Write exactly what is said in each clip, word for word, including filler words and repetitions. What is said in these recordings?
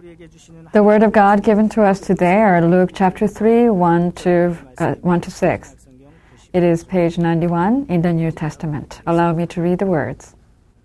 The Word of God given to us today are Luke chapter three, one to, uh, one to six. It is page ninety-one in the New Testament. Allow me to read the words.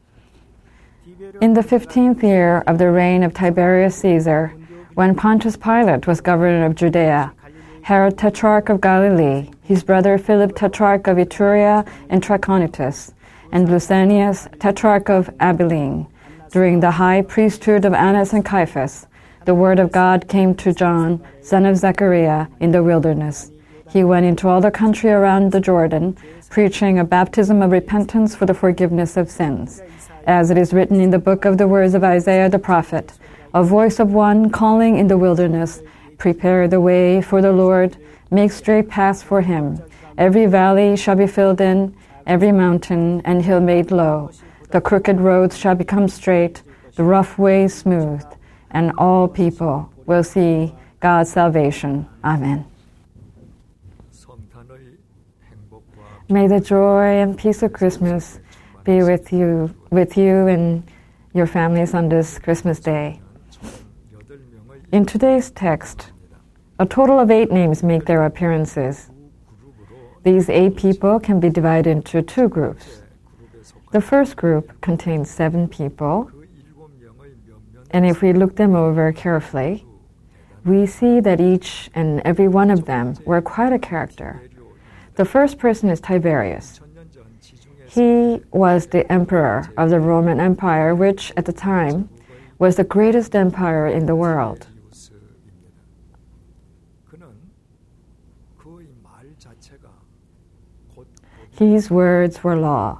In the fifteenth year of the reign of Tiberius Caesar, when Pontius Pilate was governor of Judea, Herod Tetrarch of Galilee, his brother Philip Tetrarch of Iturea and Trachonitis, and Lysanias Tetrarch of Abilene, during the high priesthood of Annas and Caiaphas, the word of God came to John, son of Zechariah, in the wilderness. He went into all the country around the Jordan, preaching a baptism of repentance for the forgiveness of sins. As it is written in the book of the words of Isaiah the prophet, a voice of one calling in the wilderness, prepare the way for the Lord, make straight paths for him. Every valley shall be filled in, every mountain and hill made low. The crooked roads shall become straight, the rough ways smoothed, and all people will see God's salvation. Amen. May the joy and peace of Christmas be with you, with you and your families on this Christmas day. In today's text, a total of eight names make their appearances. These eight people can be divided into two groups. The first group contains seven people, and if we look them over carefully, we see that each and every one of them were quite a character. The first person is Tiberius. He was the emperor of the Roman Empire, which at the time was the greatest empire in the world. His words were law.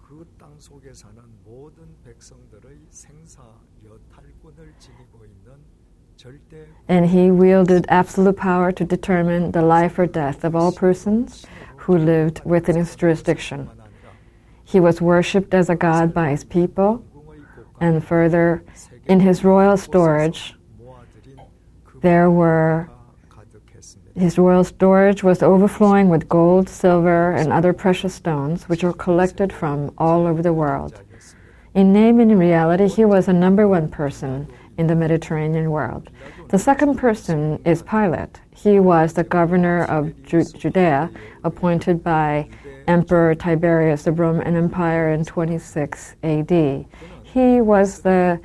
And he wielded absolute power to determine the life or death of all persons who lived within his jurisdiction. He was worshipped as a god by his people, and further, in his royal storage, there were his royal storage was overflowing with gold, silver, and other precious stones, which were collected from all over the world. In name and in reality, he was a number one person in the Mediterranean world. The second person is Pilate. He was the governor of Ju- Judea, appointed by Emperor Tiberius of Roman Empire in twenty-six A D. He was the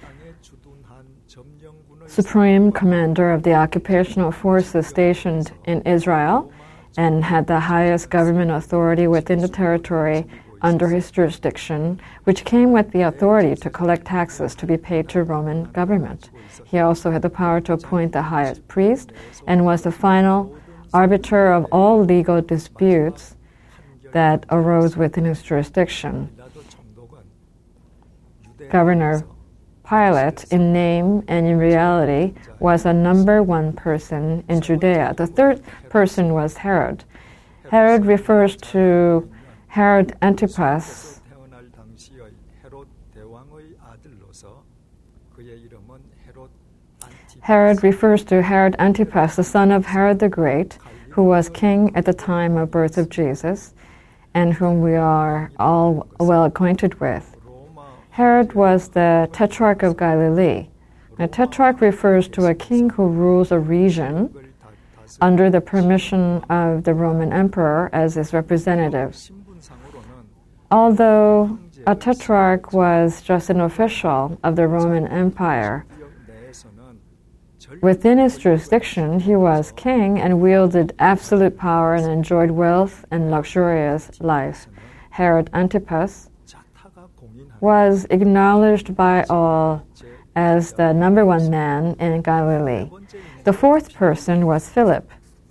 supreme commander of the occupational forces stationed in Israel and had the highest government authority within the territory under his jurisdiction, which came with the authority to collect taxes to be paid to Roman government. He also had the power to appoint the highest priest and was the final arbiter of all legal disputes that arose within his jurisdiction. Governor Pilate, in name and in reality, was a number one person in Judea. The third person was Herod. Herod refers to Herod Antipas. Herod refers to Herod Antipas, the son of Herod the Great, who was king at the time of birth of Jesus, and whom we are all well acquainted with. Herod was the Tetrarch of Galilee. A tetrarch refers to a king who rules a region under the permission of the Roman emperor as his representative. Although a tetrarch was just an official of the Roman Empire, within his jurisdiction he was king and wielded absolute power and enjoyed wealth and luxurious life. Herod Antipas was acknowledged by all as the number one man in Galilee. The fourth person was Philip.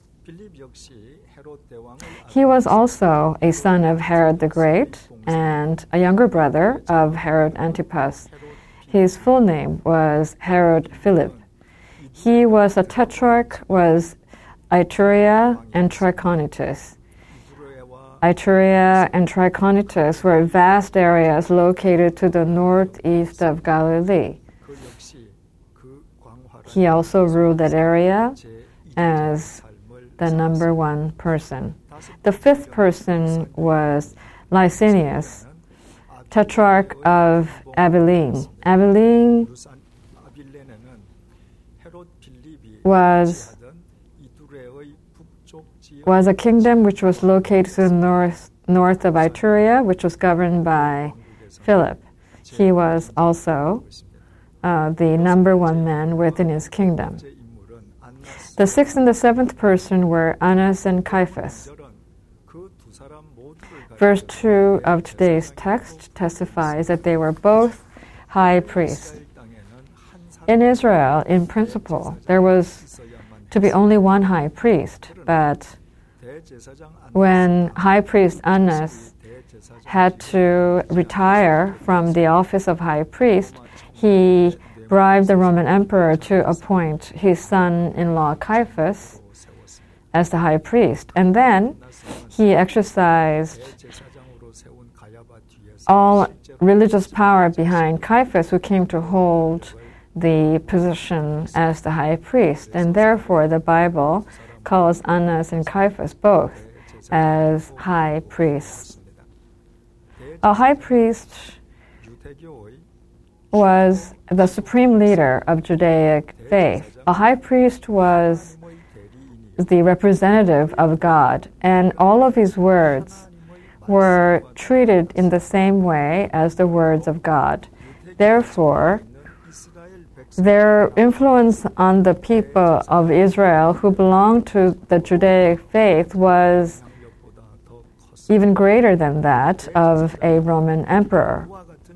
He was also a son of Herod the Great and a younger brother of Herod Antipas. His full name was Herod Philip. He was a tetrarch, was Iturea and Trachonitis. Iturea and Trachonitis were vast areas located to the northeast of Galilee. He also ruled that area as the number one person. The fifth person was Lysanias, Tetrarch of Abilene. Abilene was, was a kingdom which was located to the north, north of Iturea, which was governed by Philip. He was also uh, the number one man within his kingdom. The sixth and the seventh person were Annas and Caiaphas. Verse two of today's text testifies that they were both high priests. In Israel, in principle, there was to be only one high priest, but when high priest Annas had to retire from the office of high priest, he bribed the Roman emperor to appoint his son-in-law Caiaphas as the high priest. And then he exercised all religious power behind Caiaphas, who came to hold the position as the high priest. And therefore, the Bible calls Annas and Caiaphas both as high priests. A high priest was the supreme leader of Judaic faith. A high priest was the representative of God, and all of his words were treated in the same way as the words of God. Therefore, their influence on the people of Israel who belonged to the Judaic faith was even greater than that of a Roman emperor.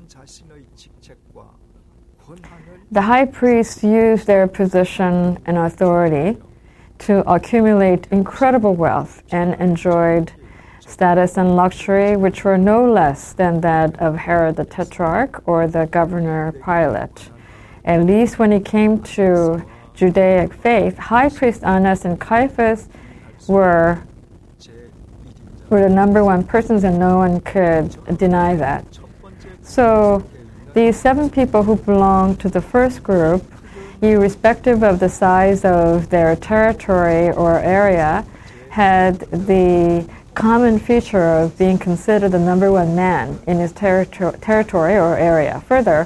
The high priests used their position and authority to accumulate incredible wealth and enjoyed status and luxury which were no less than that of Herod the Tetrarch or the governor Pilate. At least when it came to Judaic faith, high priest Annas and Caiaphas were, were the number one persons, and no one could deny that. So these seven people who belonged to the first group, irrespective of the size of their territory or area, had the common feature of being considered the number one man in his territo- territory or area. Further,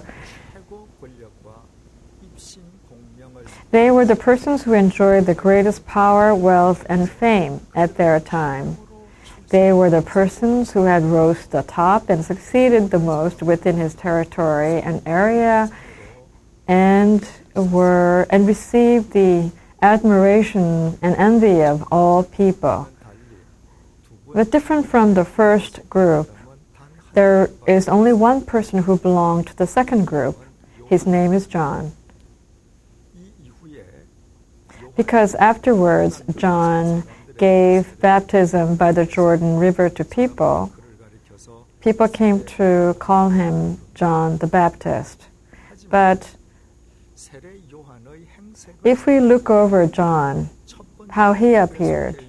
they were the persons who enjoyed the greatest power, wealth, and fame at their time. They were the persons who had rose to the top and succeeded the most within his territory and area, and were and received the admiration and envy of all people. But different from the first group, there is only one person who belonged to the second group. His name is John. Because afterwards, John gave baptism by the Jordan River to people, people came to call him John the Baptist. But if we look over John, how he appeared,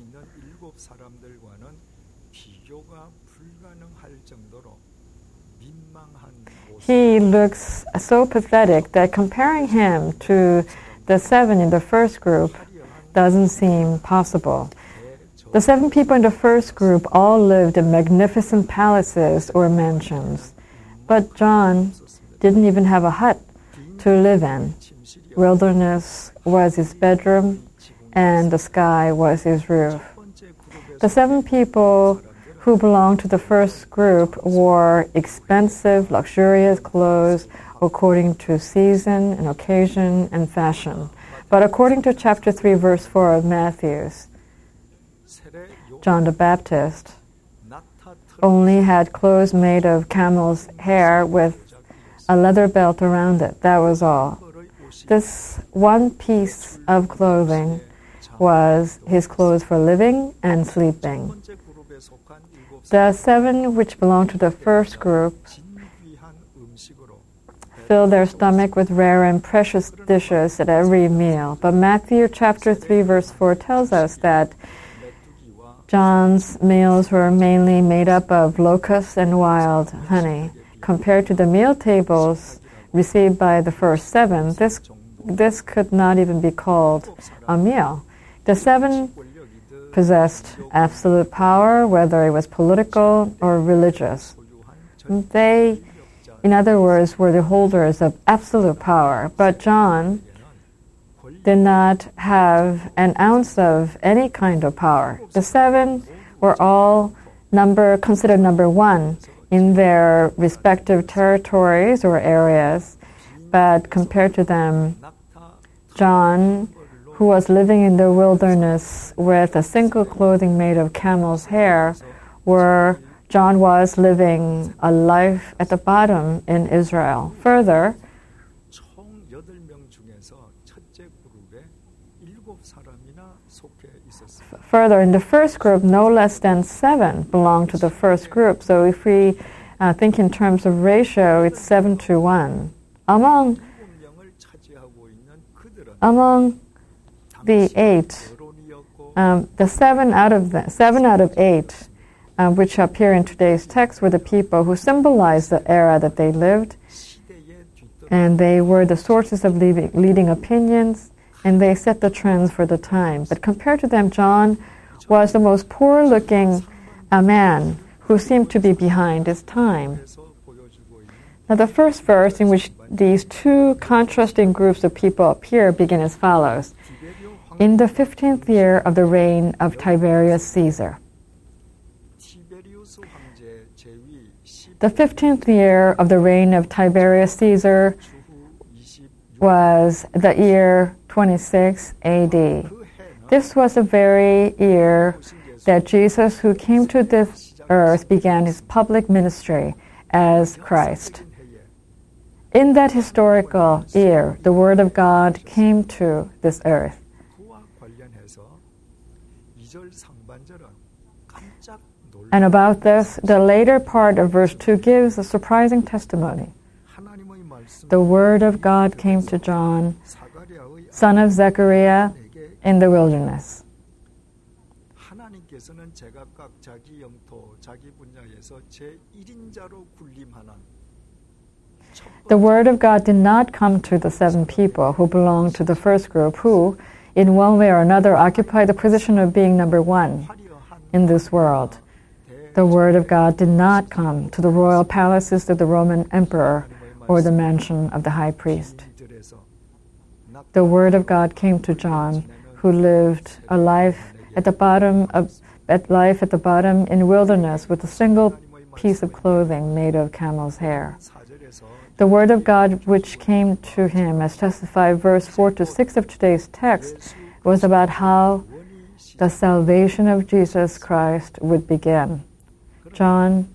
he looks so pathetic that comparing him to the seven in the first group doesn't seem possible. The seven people in the first group all lived in magnificent palaces or mansions, but John didn't even have a hut to live in. Wilderness was his bedroom, and the sky was his roof. The seven people who belonged to the first group wore expensive, luxurious clothes according to season and occasion and fashion. But according to chapter three, verse four of Matthew, John the Baptist only had clothes made of camel's hair with a leather belt around it. That was all. This one piece of clothing was his clothes for living and sleeping. The seven which belonged to the first group fill their stomach with rare and precious dishes at every meal. But Matthew chapter three verse four tells us that John's meals were mainly made up of locusts and wild honey. Compared to the meal tables received by the first seven, this this could not even be called a meal. The seven possessed absolute power, whether it was political or religious. They, in other words, were the holders of absolute power. But John did not have an ounce of any kind of power. The seven were all number considered number one in their respective territories or areas, but compared to them, John, who was living in the wilderness with a single clothing made of camel's hair, were John was living a life at the bottom in Israel. Further, Further, in the first group, no less than seven belong to the first group. So if we uh, think in terms of ratio, it's seven to one. Among, among the eight, um, the seven out of the, seven out of eight, uh, which appear in today's text, were the people who symbolize the era that they lived, and they were the sources of leading, leading opinions, and they set the trends for the time. But compared to them, John was the most poor-looking uh, man who seemed to be behind his time. Now, the first verse in which these two contrasting groups of people appear begin as follows. In the fifteenth year of the reign of Tiberius Caesar. The fifteenth year of the reign of Tiberius Caesar was the year twenty-six A D. This was the very year that Jesus, who came to this earth, began his public ministry as Christ. In that historical year, the Word of God came to this earth. And about this, the later part of verse two gives a surprising testimony. The Word of God came to John, son of Zechariah, in the wilderness. The Word of God did not come to the seven people who belonged to the first group, who, in one way or another, occupy the position of being number one in this world. The Word of God did not come to the royal palaces of the Roman emperor or the mansion of the high priest. The Word of God came to John, who lived a life at the bottom of at life at the bottom in wilderness with a single piece of clothing made of camel's hair. The Word of God which came to him, as testified verse four to six of today's text, was about how the salvation of Jesus Christ would begin. John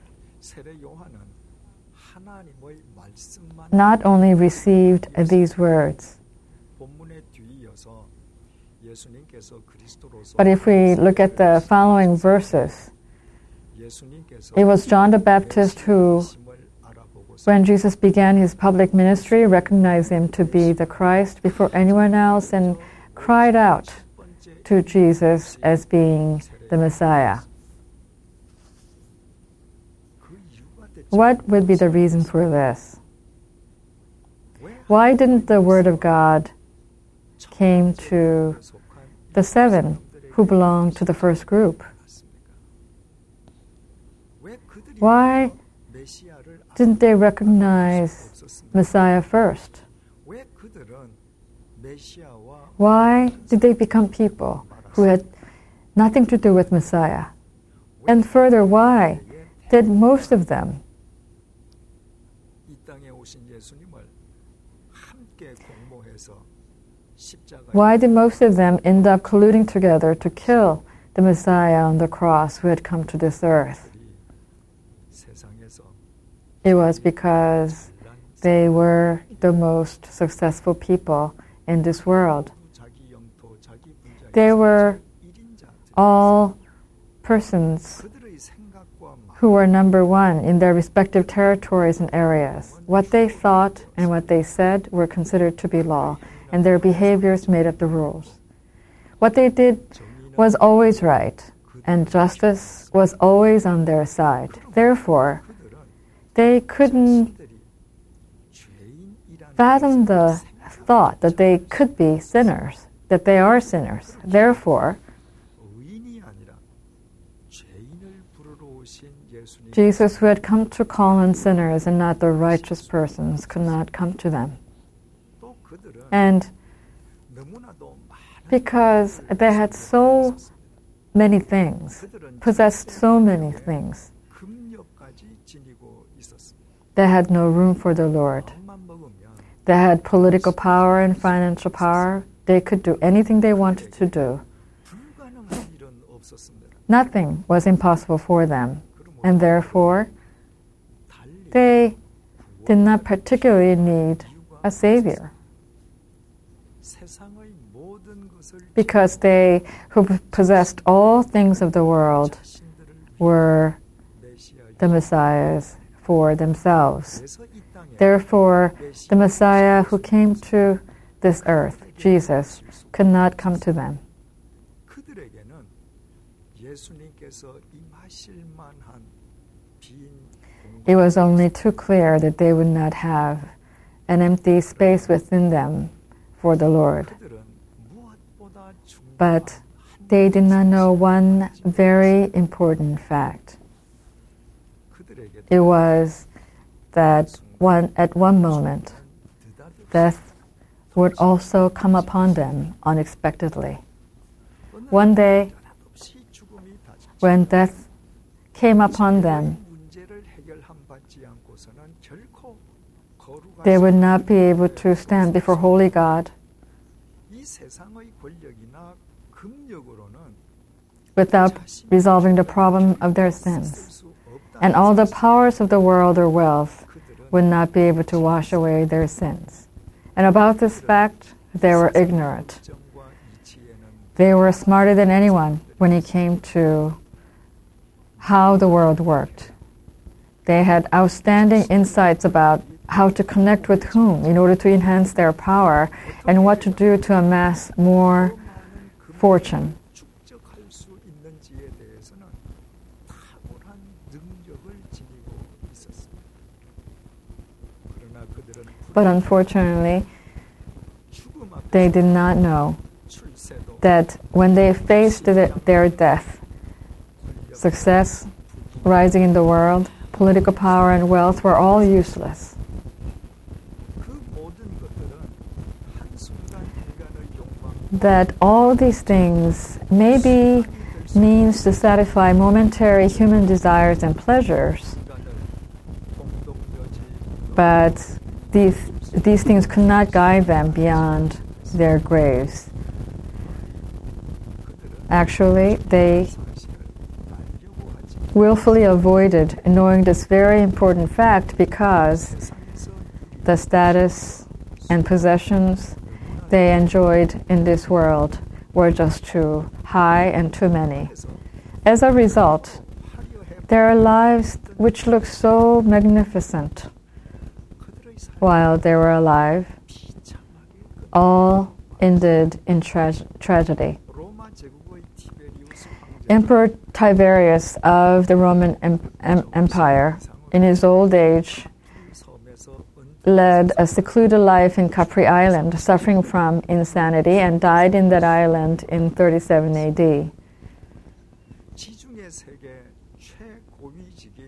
not only received these words, but if we look at the following verses, it was John the Baptist who, when Jesus began his public ministry, recognized him to be the Christ before anyone else and cried out to Jesus as being the Messiah. What would be the reason for this? Why didn't the Word of God came to the seven who belonged to the first group? Why didn't they recognize Messiah first? Why did they become people who had nothing to do with Messiah? And further, why did most of them Why did most of them end up colluding together to kill the Messiah on the cross who had come to this earth? It was because they were the most successful people in this world. They were all persons who were number one in their respective territories and areas. What they thought and what they said were considered to be law, and their behaviors made up the rules. What they did was always right, and justice was always on their side. Therefore, they couldn't fathom the thought that they could be sinners, that they are sinners. Therefore, Jesus, who had come to call on sinners and not the righteous persons, could not come to them. And 너무나도 많은 because they had so many things, possessed so many things. 금욕까지 지니고 있었습니다. They had no room for the Lord. 마음만 먹으면 They had political power and financial power. They could do anything they wanted to do. 불가능한 일은 없었습니다. Nothing was impossible for them, and therefore 달리 they did not particularly need a savior, 세상의 모든 것을 because they who possessed all things of the world 자신들을 were 메시아 the messiahs for themselves. 그래서 이 땅에 Therefore, the Messiah who came to this earth, Jesus, could not come to them. 그들에게는 예수님께서 임하실 만한 빈 It was only too clear that they would not have an empty space within them for the Lord. 그들은 무엇보다 중요한 But they did not know one very important fact. 그들에게 It was that one, at one moment, death would also come upon them unexpectedly. One day, 없이 죽음이 다지 when death came upon them, 문제를 해결한 받지 않고서는 결코 거룩하신 they would not be able to stand before holy God 이 세상의 권력이나 금력으로는 without resolving the problem of their sins. 쓸 수 없다. And all the powers of the world or wealth 그들은 would not be able to wash away their sins. And about this fact, they were ignorant. 정과 이치에는 They were smarter than anyone when it came to how the world worked. They had outstanding insights about how to connect with whom in order to enhance their power and what to do to amass more fortune. 축적할 수 있는지에 대해서는 탁월한 능력을 지니고 있었습니다. 그러나 그들은 But unfortunately, 죽음 앞에 they did not know 출세도 that when they faced the, their death, success, rising in the world, political power, and wealth were all useless. 그 모든 것들은 한순간 인간의 욕망 That all these things may be means to satisfy momentary human desires and pleasures, 인간을 동동여지 but these, these things could not guide them beyond their graves. 그들은 Actually, they 사실을 알려고 하지 willfully avoided knowing this very important fact because 세상에서 the status and possessions they enjoyed in this world were just too high and too many. 그래서 As a result, 화려해 their lives, which looked so magnificent 그들의 삶이 while they were alive, 비참하게 끝 all ended in tra- tragedy. 로마 제국의 티베리우스 황제 Emperor Tiberius of the Roman em- em- Empire, in his old age, 섬에서 led a secluded life in Capri Island, suffering from insanity, and died in that island in thirty-seven A D. 지중해 세계 최고위직인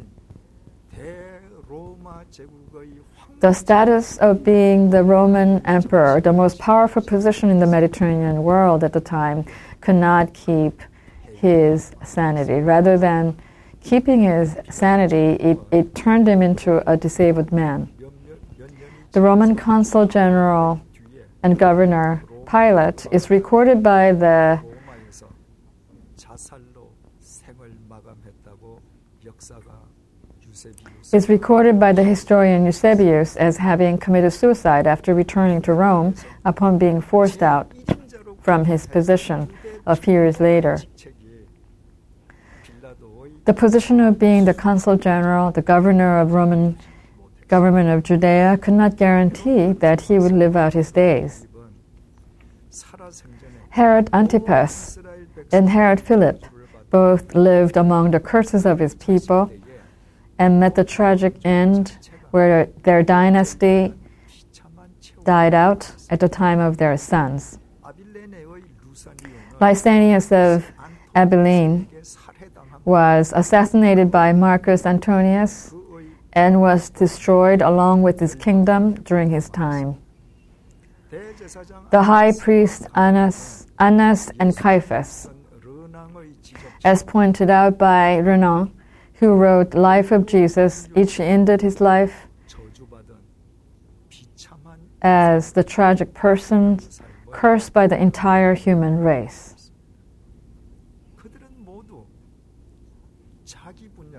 대로마 제국의 The 황제 status of being the Roman emperor, the most powerful position in the Mediterranean world at the time, could not keep his sanity. Rather than keeping his sanity, it, it turned him into a disabled man. 몇몇 몇 년이 The Roman consul general 뒤에 and governor Pilate is recorded by the 로마에서 자살로 생을 마감했다고 역사가 유세비우스 is recorded by the historian Eusebius as having committed suicide after returning to Rome upon being forced out 이중자로 from his position a few years later. 직책이 빌라도의 The position of being the consul general, the governor of Roman government of Judea, could not guarantee that he would live out his days. 입은 살아생전에 Herod Antipas 이스라엘 and Herod Philip both lived among the curses of his people 백성에게 and met the tragic end where their dynasty 비참한 최후 died out at the time of their sons. 아빌레네의 루사니온은 Lysanias of Abilene 안토니에게 살해당한 was assassinated by Marcus Antonius 그의 and was destroyed along with his kingdom during his time. 대제사장 the high priest Annas, Annas and Caiaphas, 르낭의 지적 as pointed out by Renan, who wrote Life of Jesus. Each ended his life 저주받은 비참한 as the tragic person cursed by the entire human race. 그들은 모두 자기 분야,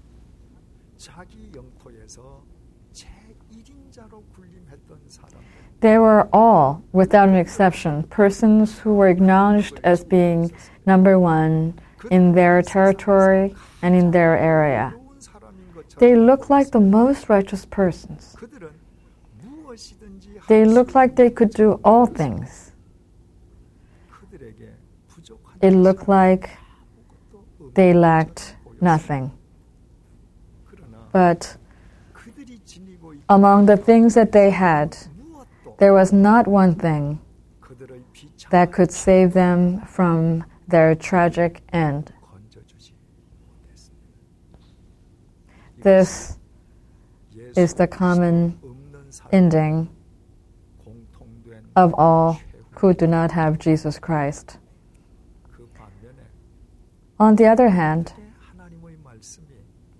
자기 영토에서 제일인자로 군림했던 사람들. They were all, without an exception, persons who were acknowledged as being number one in their territory and in their area. 좋은 사람인 것처럼 They looked like the most righteous persons. 그들은 무엇이든지 They 할 looked 수 like they could do all things. 그들에게 부족한 It looked like 아무것도 they 없는 lacked 것처럼 보였습니다. nothing. 그러나 But 그들이 지니고 있던 among the things that they had, 무엇도 there was not one thing 그들의 비참한 that could save them from their tragic end. 건져주지 못했습니다. This 예수 is the common 없는 사람 ending 공통된 of all who do not have Jesus Christ. 그 반면에 On the other hand, 하나님의 말씀이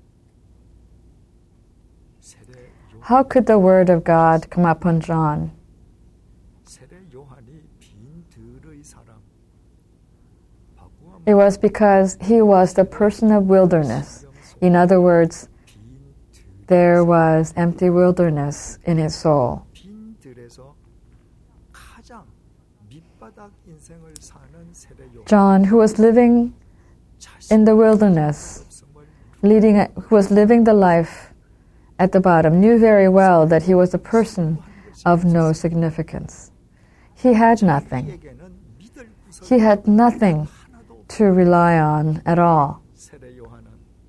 세례 요 how could the word of God come upon John? 세례 요한이 빈 들의 사람 바꾸어 It was because he was the person of wilderness. In other words, 빈 들, there was empty wilderness in his soul. 빈 들에서 가장 밑바닥 인생을 사는 세례 요한 John, who was living in the wilderness, 없음을 leading, a- who was living the life at the bottom, knew very well that he was a person of no significance. He had nothing. 이에게는 믿을 구석이 He had nothing 하나도 없 to rely on at all. 세례 요한은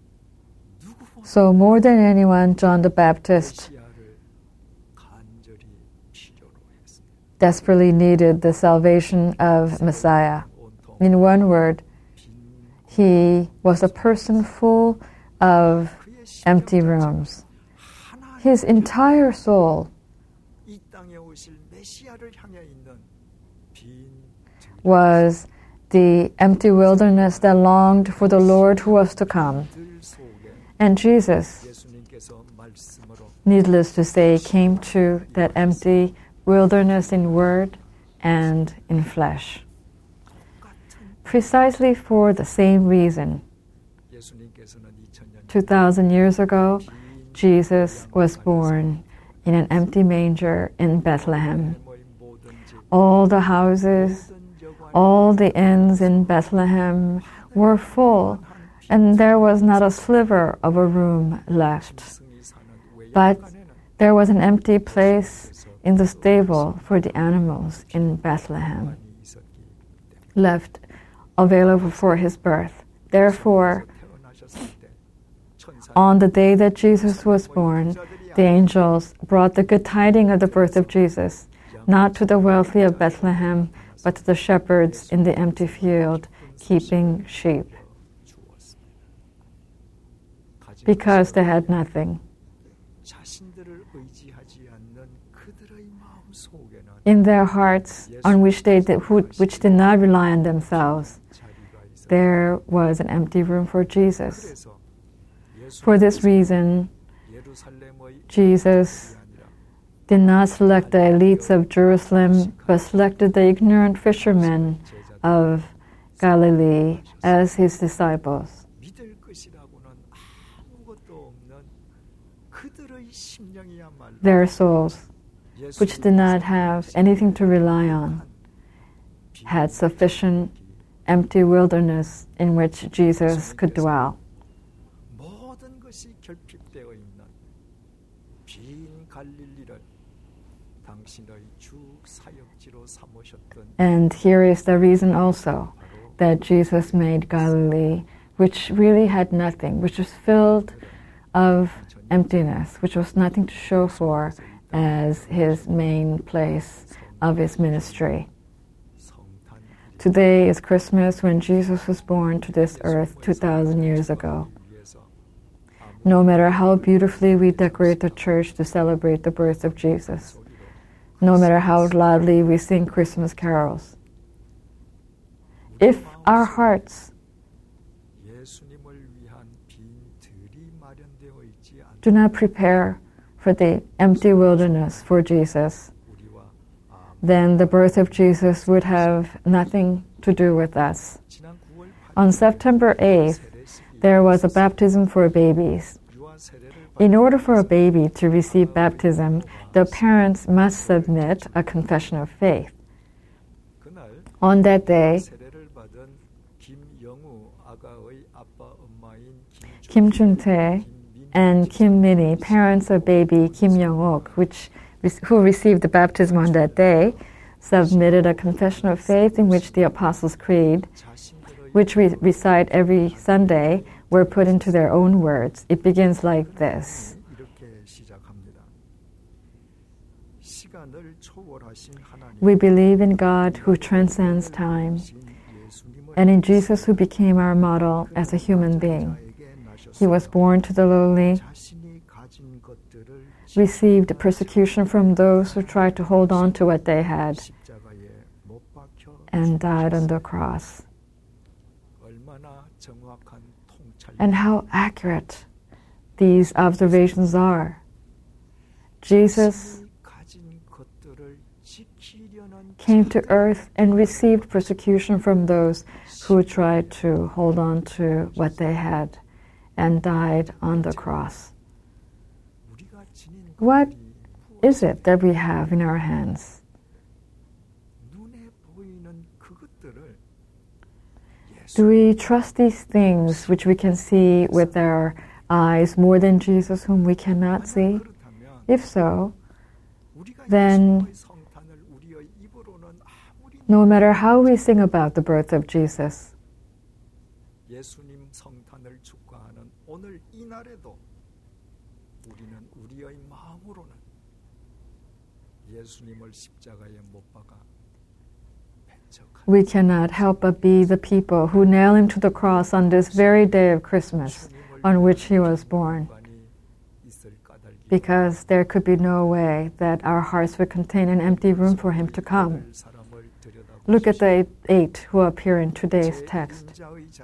누구보다 So more than anyone, John the Baptist 메시아를 간절히 필요로 했습니다. desperately needed the salvation of Messiah. 온통 In one word, 빈 he was a person full of 그의 empty 심령 rooms. 하나님 His entire soul 이 땅에 오실 메시아를 향해 있는 빈 was the empty wilderness that longed for the Lord who was to come. 들 속에 And Jesus, 예수님께서 말씀으로 needless to say, came to that empty wilderness in word and in flesh. 똑같은 Precisely for the same reason. 예수님께서는 이천 년 two thousand years ago, 빈 Jesus was born in an empty manger in Bethlehem. 의 모든 집 All the houses, 모든 여관 all the inns in Bethlehem were full, and there was not a sliver of a room left. 짐승이 사는 But 외양간에는 there was an empty place in the stable for the animals in Bethlehem, 많이 있었기 때문에 left available for his birth. Therefore, 태어나셨을 때 천사 on the day that Jesus was born, the angels brought the good tidings of the birth of Jesus, not to the wealthy of Bethlehem, but to the shepherds in the empty field, keeping sheep, because they had nothing. 자신들을 의지하지 않는 그들의 마음 속에는 In their hearts, on which they did, who, which did not rely on themselves, 자리가 있어. there was an empty room for Jesus. 그래서 예수 For this reason, 예루살렘의 Jesus 아니라 did not select the elites of Jerusalem, but selected the ignorant fishermen 제자들 of Galilee as his disciples. 믿을 것이라고는 아무것도 없는 그들의 심령이야말로 Their souls, which did not have anything to rely on, had sufficient empty wilderness in which Jesus could dwell. 모든 것이 결핍되어 있는 빈 갈릴리를 당신의 주 사역지로 삼으셨던 And here is the reason also 바로 that Jesus made Galilee, which really had nothing, which was filled of emptiness, which was nothing to show for as his main place of his ministry. 성탄 Today is Christmas, when Jesus was born to this earth two thousand years ago. 위해서 No matter how beautifully we decorate the church to celebrate the birth of Jesus, no matter how loudly we sing Christmas carols. If our hearts do not prepare for the empty wilderness for Jesus, then the birth of Jesus would have nothing to do with us. On September eighth, there was a baptism for babies. In order for a baby to receive baptism, the parents must submit a confession of faith. On that day, Kim Jung-tae and Kim Minnie, parents of baby Kim Young-ok, which who received the baptism on that day, submitted a confession of faith in which the Apostles' Creed, which we recite every Sunday, were put into their own words. It begins like this. We believe in God who transcends time, and in Jesus who became our model as a human being. He was born to the lowly, received persecution from those who tried to hold on to what they had, and died on the cross. And how accurate these observations are. Jesus came to earth and received persecution from those who tried to hold on to what they had and died on the cross. What is it that we have in our hands? Do we trust these things which we can see with our eyes more than Jesus whom we cannot see? If so, then no matter how we sing about the birth of Jesus, we cannot help but be the people who nail him to the cross on this very day of Christmas on which he was born, because there could be no way that our hearts would contain an empty room for him to come. Look at the eight who appear in today's text.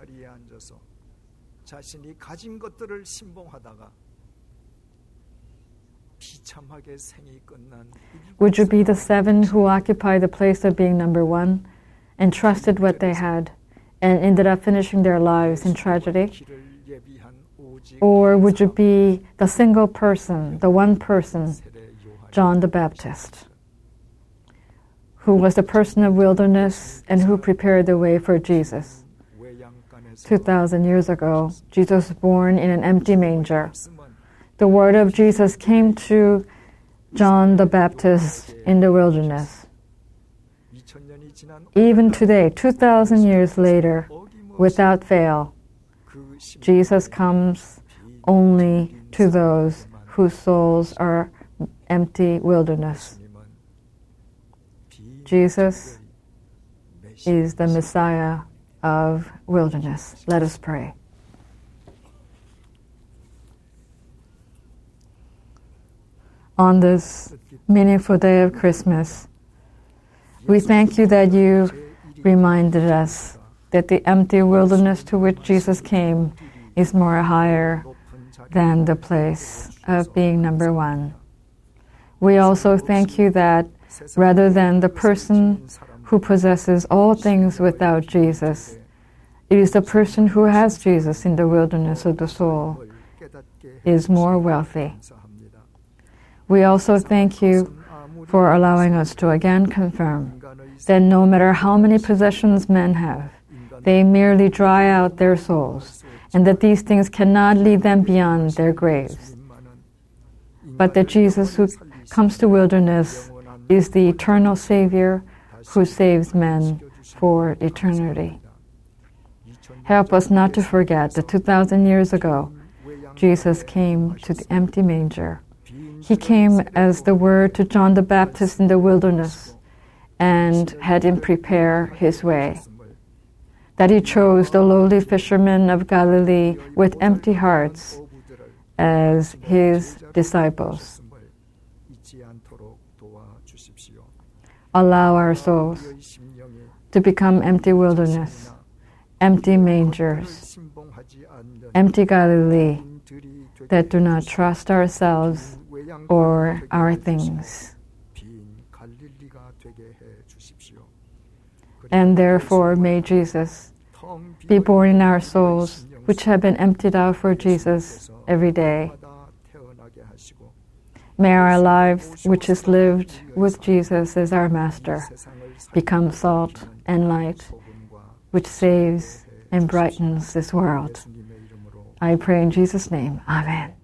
Would you be the seven who occupy the place of being number one and trusted what they had and ended up finishing their lives in tragedy? Or would you be the single person, the one person, John the Baptist, who was the person of wilderness and who prepared the way for Jesus? Two thousand years ago, Jesus was born in an empty manger. The word of Jesus came to John the Baptist in the wilderness. Even today, two thousand years later, without fail, Jesus comes only to those whose souls are empty wilderness. Jesus is the Messiah of wilderness. Let us pray. On this meaningful day of Christmas, we thank you that you reminded us that the empty wilderness to which Jesus came is more higher than the place of being number one. We also thank you that rather than the person who possesses all things without Jesus, it is the person who has Jesus in the wilderness of the soul is more wealthy. We also thank you for allowing us to again confirm that no matter how many possessions men have, they merely dry out their souls, and that these things cannot lead them beyond their graves. But that Jesus who comes to wilderness is the eternal Savior who saves men for eternity. Help us not to forget that two thousand years ago, Jesus came to the empty manger. He came as the word to John the Baptist in the wilderness and had him prepare his way. That he chose the lowly fishermen of Galilee with empty hearts as his disciples. allow our souls to become empty wilderness, empty mangers, empty Galilee that do not trust ourselves or our things. And therefore may Jesus be born in our souls, which have been emptied out for Jesus every day. May our lives, which is lived with Jesus as our Master, become salt and light, which saves and brightens this world. I pray in Jesus' name. Amen.